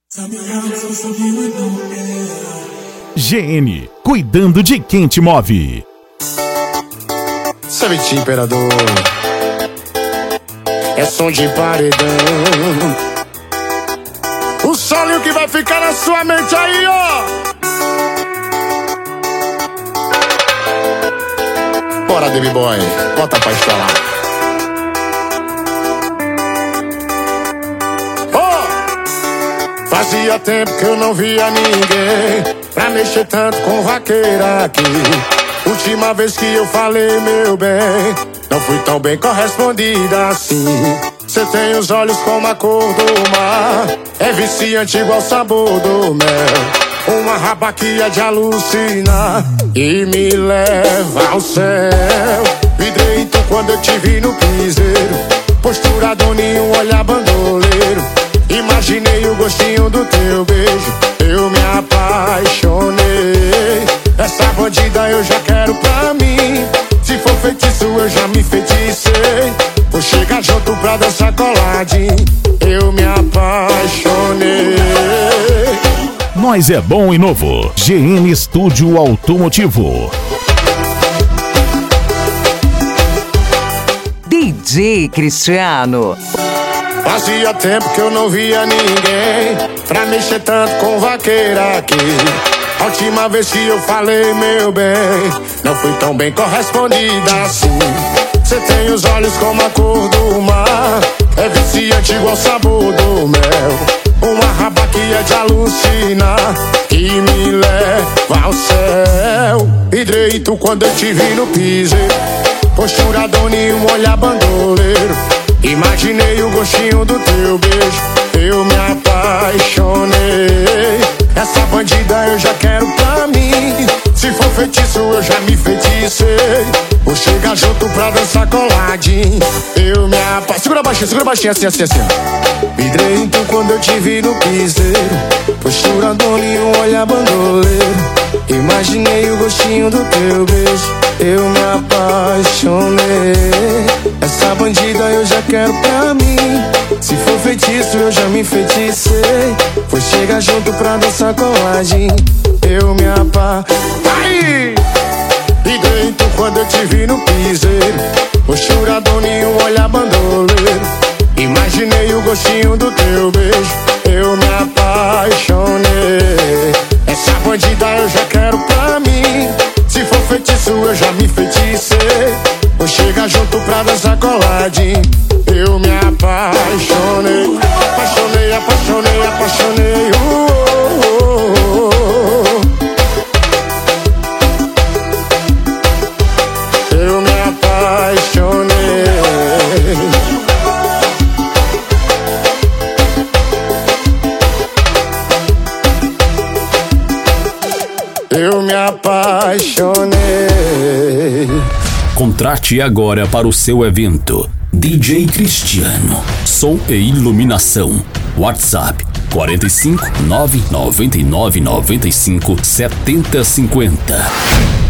GN, cuidando de quem te move. Sabitinho Imperador, é som de paredão. O solinho que vai ficar na sua mente aí, ó. Bora, Baby Boy, bota pra estourar. Fazia tempo que eu não via ninguém pra mexer tanto com vaqueira aqui. Última vez que eu falei, meu bem, não fui tão bem correspondida assim. Cê tem os olhos como a cor do mar, é viciante igual o sabor do mel. Uma raba que é de alucinar e me leva ao céu. Vidrei então quando eu te vi no piseiro, postura doninho, olhar bandoleiro. Imaginei o gostinho do teu beijo, eu me apaixonei. Essa bandida eu já quero pra mim, se for feitiço eu já me feticei. Vou chegar junto pra dançar coladinho, eu me apaixonei. Nós é bom e novo. GN Estúdio Automotivo. DJ Cristiano. Fazia tempo que eu não via ninguém pra mexer tanto com vaqueira aqui. A última vez que eu falei, meu bem, não fui tão bem correspondida assim. Cê tem os olhos como a cor do mar, é viciante igual o sabor do mel. Uma raba que é de alucinar e me leva ao céu. Vidrei tu quando eu te vi no piseiro, postura doninho, olhar bandoleiro. Imaginei o gostinho do teu beijo, eu me apaixonei. Essa bandida eu já quero pra mim, se for feitiço eu já me feticei. Vou chegar junto pra dançar coladinho, eu me apaixonei. Segura baixinho, assim, assim, assim. Vidrei então quando eu te vi no piseiro, postura doninho, olhar bandoleiro. Imaginei o gostinho do teu beijo, eu me apaixonei. Essa bandida eu já quero pra mim, se for feitiço eu já me feticei. Vou chegar junto pra dançar coladinho, eu me apaixonei. Liguei então quando eu te vi no piseiro, postura doninho, olhar bandoleiro. Imaginei o gostinho do teu beijo, eu me apaixonei. Essa bandida eu já quero pra mim, se for feitiço eu já me feticei. Vou chegar junto pra dançar coladinho, eu me apaixonei. Apaixonei, apaixonei, apaixonei. Eu me apaixonei. Eu me apaixonei. Contrate agora para o seu evento. DJ Cristiano, som e iluminação. WhatsApp 45 999 95 70 50.